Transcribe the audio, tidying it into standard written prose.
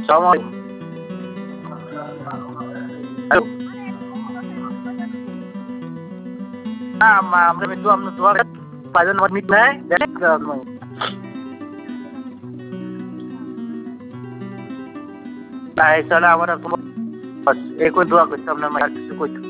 Assalamualaikum. Halo. আমরা কিন্তু আমরা তোমার পাঁচজন আমার মিট নাই দেখ তাই চলে আমার তোমার एक कोई दुआ करता हमने मैं कुछ